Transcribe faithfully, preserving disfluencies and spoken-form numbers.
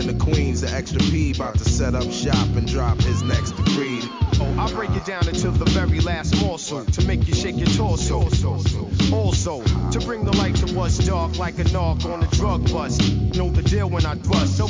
in the Queens, the extra P about to set up shop and drop his next decree. Oh, I break it down until the very last morsel to make you shake your torso. Also, to bring the light to what's dark like a knock on a drug bust. Know the deal when I thrust. So